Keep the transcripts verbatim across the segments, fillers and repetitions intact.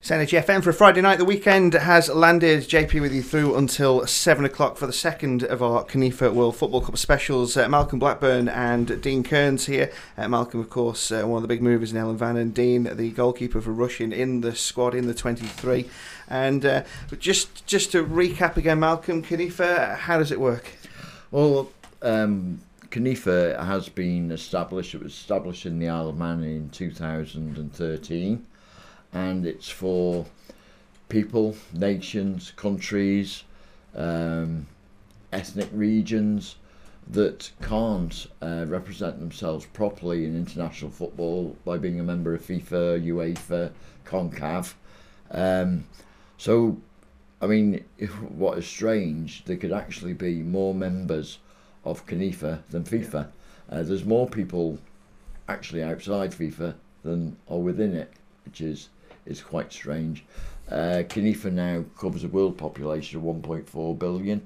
It's Energy F M for a Friday night. The weekend has landed. J P with you through until seven o'clock for the second of our Conifa World Football Cup specials. Uh, Malcolm Blackburn and Dean Kearns here. Uh, Malcolm, of course, uh, one of the big movers in Ellen Vannon. Dean, the goalkeeper for Rushin in the squad, in the twenty-three. And uh, just just to recap again, Malcolm, Conifa, how does it work? Well, um, Conifa has been established. It was established in the Isle of Man in two thousand thirteen. And it's for people, nations, countries, um, ethnic regions that can't uh, represent themselves properly in international football by being a member of FIFA, UEFA, CONCACAF. Um, so, I mean, if, what is strange, there could actually be more members of Conifa than FIFA. Uh, there's more people actually outside FIFA than are within it, which is is quite strange. Uh, Conifa now covers a world population of one point four billion.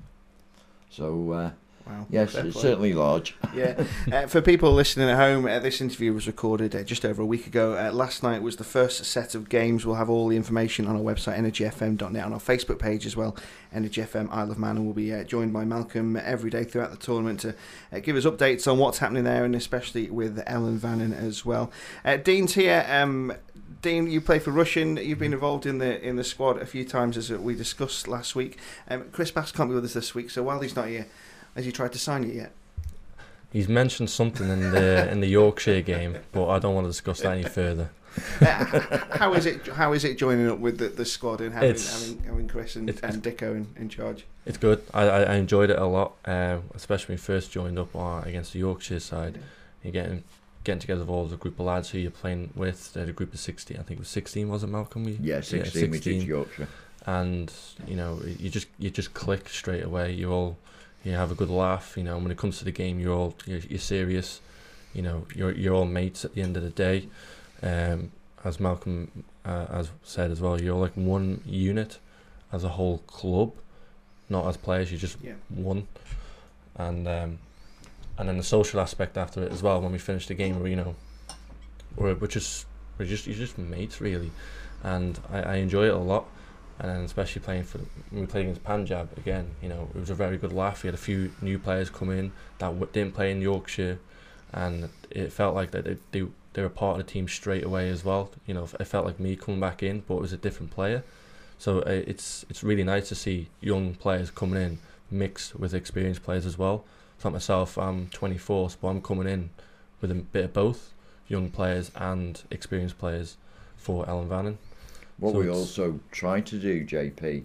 So, uh, wow, yes, it's certainly large. Yeah. Uh, for people listening at home, uh, this interview was recorded uh, just over a week ago. Uh, last night was the first set of games. We'll have all the information on our website, energy f m dot net, on our Facebook page as well, Energy F M Isle of Man, and we'll be uh, joined by Malcolm every day throughout the tournament to uh, give us updates on what's happening there, and especially with Ellen Vannon as well. Uh, Dean's here. Um, Dean, you play for Rushin. You've been involved in the in the squad a few times, as we discussed last week. Um, Chris Bass can't be with us this week, so while he's not here, has he tried to sign you yet? He's mentioned something in the in the Yorkshire game, but I don't want to discuss that any further. Uh, how is it? How is it joining up with the, the squad and having It's- having, having Chris and, it's- and Dicko in, in charge? It's good. I, I, I enjoyed it a lot, uh, especially when we first joined up uh, against the Yorkshire side. You're getting getting together with all the group of lads who you're playing with. They had a group of sixteen. I think it was sixteen, was it, Malcolm? We, Yeah, sixteen, we did Yorkshire. And you know, you just you just click straight away. You all you have a good laugh. You know, when it comes to the game, you're all you're, you're serious. You know, you're you're all mates at the end of the day. Um, as Malcolm uh, has said as well, you're like one unit as a whole club, not as players. You're just Yeah. one. And um, and then the social aspect after it as well. When we finish the game, you know, we're we're just we're just you're just mates really, and I, I enjoy it a lot. And then especially playing for when we played against Punjab again, you know, it was a very good laugh. We had a few new players come in that w- didn't play in Yorkshire, and it felt like that they, they they were part of the team straight away as well. You know, it felt like me coming back in, but it was a different player. So uh, it's it's really nice to see young players coming in mixed with experienced players as well. Like myself, I'm twenty-four, but I'm coming in with a bit of both, young players and experienced players for Ellen Vannon. What So we it's- also try to do, J P,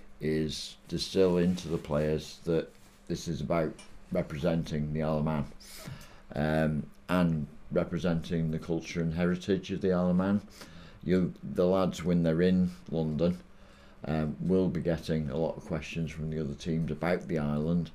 is distill into the players that this is about representing the Isle of Man, um, and representing the culture and heritage of the Isle of Man. You, the lads, when they're in London, um, will be getting a lot of questions from the other teams about the island,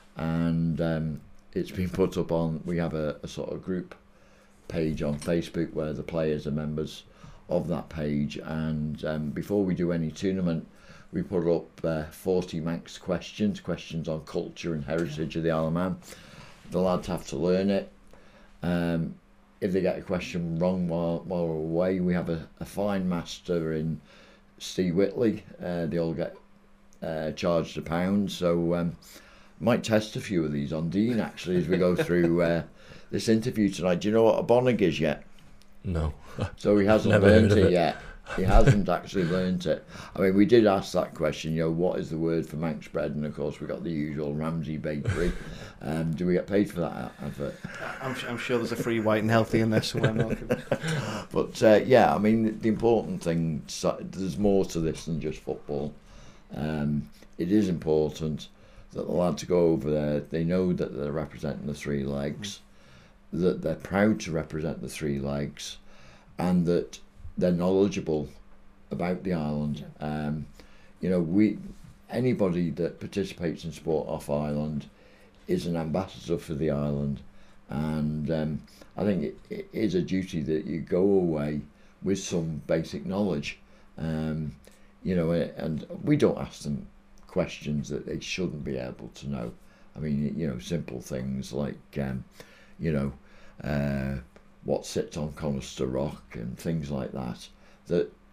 and um, it's been put up on. We have a, a sort of group page on Facebook where the players are members of that page, and um, before we do any tournament, we put up uh, forty max questions, questions on culture and heritage of the Isle of Man. The lads have to learn it. Um, if they get a question wrong while while we're away, we have a, a fine master in Steve Whitley. Uh, they all get uh, charged a pound, so um, might test a few of these on Dean actually as we go through uh, this interview tonight. Do you know what a bonnig is yet? No. So he hasn't Never learned heard it, of it. yet. He hasn't actually learned it. I mean, we did ask that question, you know, what is the word for Manx bread? And of course, we got the usual Ramsey Bakery. Um, do we get paid for that advert? I'm, I'm sure there's a free white and healthy in there somewhere, Malcolm. But uh, yeah, I mean, the important thing, so- there's more to this than just football. Um, it is important that the lads go over there, they know that they're representing the three legs, mm. that they're proud to represent the three legs, and that they're knowledgeable about the island. Yeah. Um, you know, we anybody that participates in sport off island is an ambassador for the island, and um, I think it, it is a duty that you go away with some basic knowledge. Um, you know, and we don't ask them questions that they shouldn't be able to know. I mean, you know, simple things like, um, you know, uh, what sits on Conister Rock and things like that, that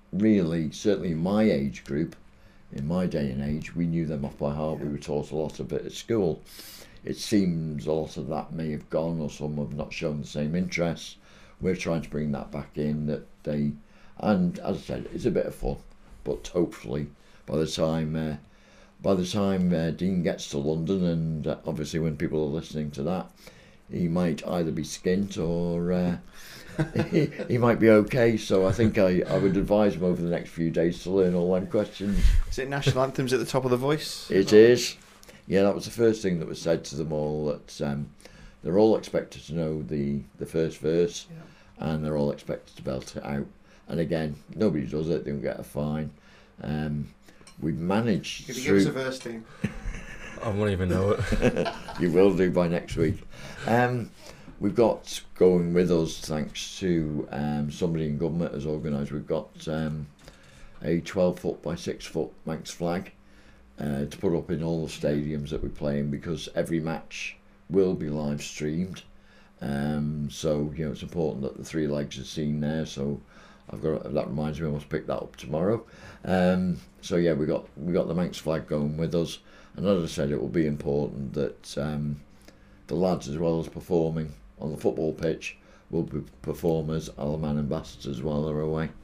really, certainly in my age group, in my day and age, we knew them off by heart. Yeah. We were taught a lot of it at school. It seems a lot of that may have gone, or some have not shown the same interest. We're trying to bring that back in, that they, and as I said, it's a bit of fun, but hopefully by the time uh, by the time uh, Dean gets to London, and uh, obviously when people are listening to that, he might either be skint or uh, he, he might be okay. So I think I, I would advise him over the next few days to learn all them questions. Is it national anthems at the top of the voice? It is. Yeah, that was the first thing that was said to them all, that um, they're all expected to know the, the first verse, Yeah. and they're all expected to belt it out. And again, nobody does it, they don't get a fine. Um, we've managed Could you through... give us a verse, Dean? I won't even know it. You will do by next week. Um, we've got going with us, thanks to um, somebody in government has organised, we've got um, a twelve foot by six foot Manx flag uh, to put up in all the stadiums that we play in, because every match will be live streamed. Um, so, you know, it's important that the three legs are seen there. So I've got, that reminds me, I must pick that up tomorrow. Um, so yeah, we got we got the Manx flag going with us. And as I said, it will be important that um, the lads, as well as performing on the football pitch, will be performers, Alaman ambassadors while they're away.